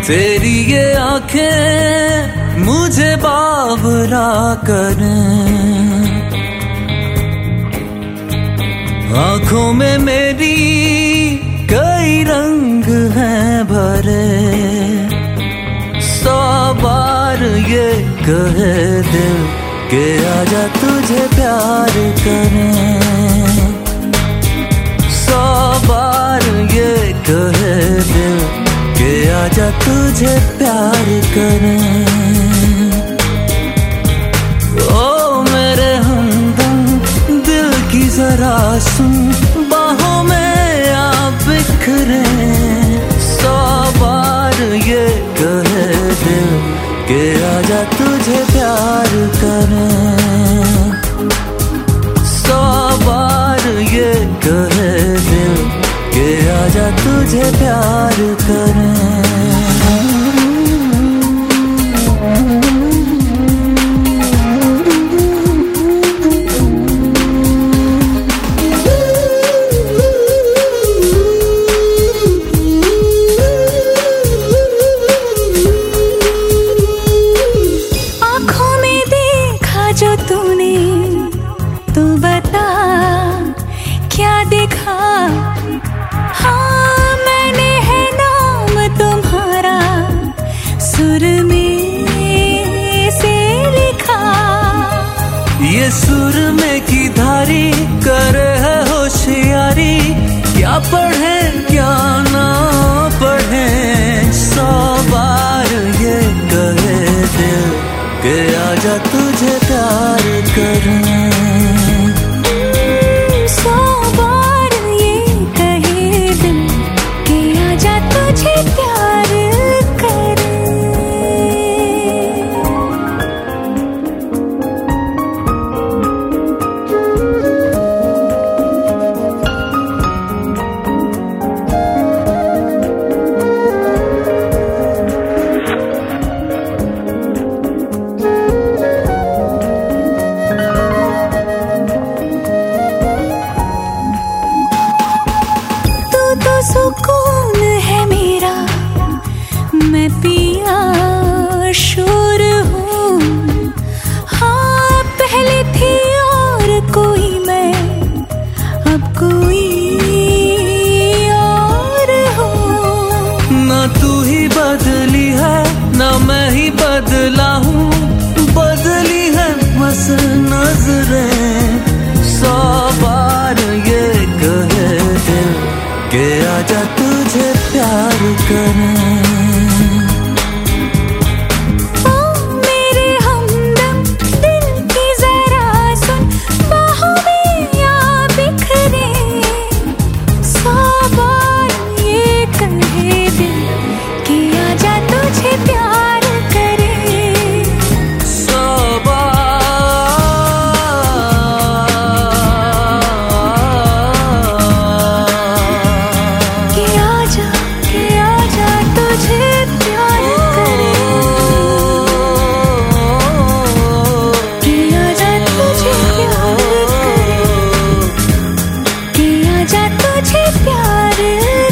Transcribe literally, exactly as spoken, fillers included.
तेरी ये आंखें मुझे बावरा करें, आंखों में मेरी कई रंग हैं भरे, सौ बार ये कहे दिल के आजा तुझे प्यार करें, सौ बार ये कहे दिल के आजा तुझे प्यार करें। ओ मेरे हमदम दिल की जरा सुन, बाहों में आप बिखरे, सौ बार ये कहे दिल के आजा तुझे प्यार करें, सौ बार ये कहे दिल के आजा तुझे प्यार करें। आँखों में देखा जो तूने, तू बता क्या देखा? हाँ मैंने है नाम तुम्हारा सुर में से लिखा, ये सुर में की धारी करे है होशियारी, क्या पढ़े क्या ना पढ़े, सौ बार ये कहे दिल के आजा तुझे प्यार करें, सौ बार ये कहे दिल के आजा तुझे प्यार करें। तो सुकून है मेरा, मैं पिया शोर हूँ, हाँ पहले थी और कोई मैं, अब कोई और हूँ। ना तू ही बदली है ना मैं ही बदला हूँ, बदली है बस नजरें, सौ बार ये कहे दिल के आजा तुझे प्यार करें। ओ मेरे हमदम दिल की जरा सुन, बाहों में आ बिखरे, सौ बार ये कहे दिल कि आजा तुझे प्यार करे, सौ बार कि आजा कि आजा तुझे प्यार करे, कि आजा तुझे प्यार करे, कि आजा तुझे प्यार